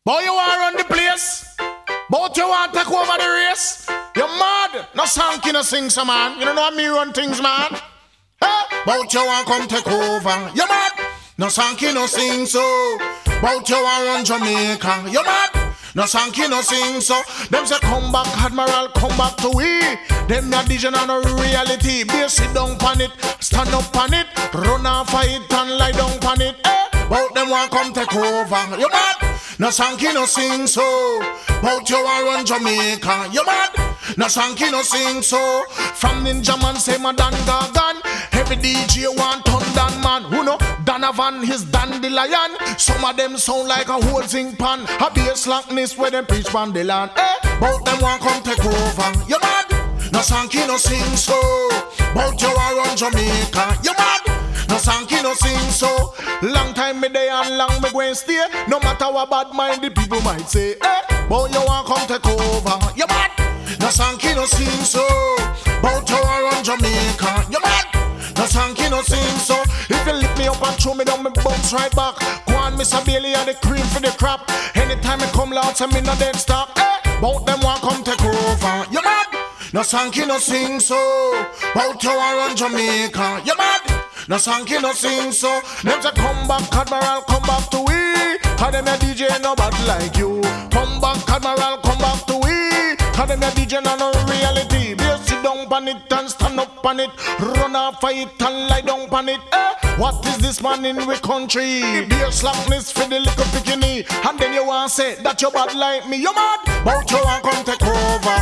Boy, you want run the place, but you want take over the race. You mad? No song no sing some man. You don't know how me run things, man. Hey, but you want come take over. You mad? No song no sing so. But you want run Jamaica. You mad? No song no sing so. Them say come back Admiral, come back to we. Them not vision and no reality. Be sit down pan it, stand up pan it, run off fight and lie down pan it. Hey, but them want come take over. You mad? No song no sing so. But you want run Jamaica. You mad? No song no sing so. From Ninja Man say my Dan Gagan. Every DJ want Thundan man. Who know Donovan his dandelion. Some of them sound like a whole zinc pan. A bass slackness where them preach from the land. But them want come take over. You mad? No song no sing so. But you want run Jamaica. You mad? No song no sing so. Long time me day and long me going stay. No matter what bad mind the people might say. But you want come take over. You mad? No song no sing so. But you want run Jamaica. You mad? No song no sing so. If you lift me up and throw me down, me bounce right back. Go on, Mr. Bailey and the cream for the crap. Anytime I come loud, so me no dead stop. But them want come take over. You mad? No song no sing so. But you want run Jamaica. You mad? No song no sing so. Them say come back Admiral, come back to we. Cause them a DJ no bad like you. Come back Admiral, come back to we. Cause them a DJ no reality. Be sit down pan it and stand up pan it. Run off fight and lie down pan it. What is this man in we country? Be a slackness for the little bikini. And then you want say that you bad like me. You mad? But you want come take over.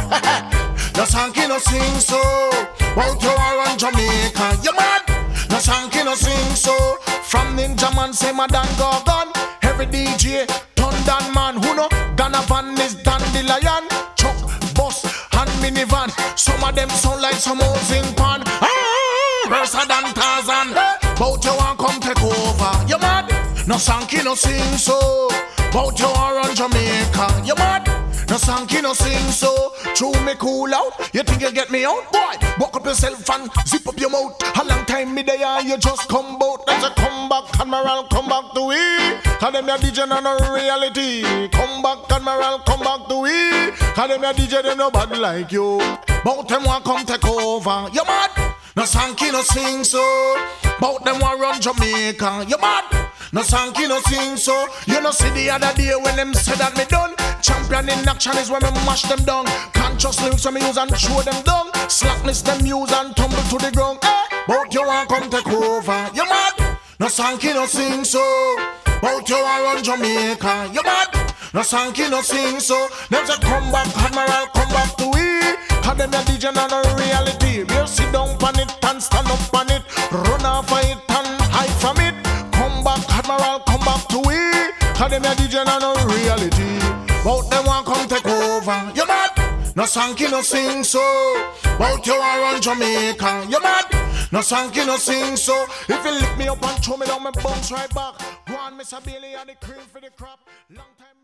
No song no sing so. But you want run Jamaica. You mad? No song no sing so. From Ninja Man say my Dan Gagan. Every DJ Thundan man. Who know Donovan is dandelion. Chuck, bus and minivan. Some of them sound like some old zinc pan. Worse than Tarzan. But you want come take over. You mad? No song no sing so. But you want run Jamaica. You mad? No song no sing so. True me cool out. You think you get me out? Boy, walk up yourself and zip up your mouth. A long time me there, you just come bout. There's a come back Admiral, come back to we. Cause them a DJ and no reality. Come back Admiral, come back to we. Cause them a DJ, they no bad like you. Bout them want come take over. You mad? No song no sing so. Bout them want run Jamaica. You mad? No song no sing so. You know see the other day when them said that me done. Champion in action is when me mash them down. Conscious lyrics when me use and throw them down. Slackness them use and tumble to the ground. But you want come take over. You mad? No song no sing so. But you want run Jamaica. You mad? No song no sing so. Them say come back Admiral, come back to we. Cause them a DJ and no reality. We'll sit down pan it and stand up pan it. Run off it and hide from it. Come back Admiral, come back to we. Cause them a DJ and no reality. But them want come take over. You mad? No song no sing so. But you want run Jamaica. You mad? No song no sing so. If you lift me up and throw me down, me bounce right back. Go on, Mr. Bailey and the cream for the crap. Long time.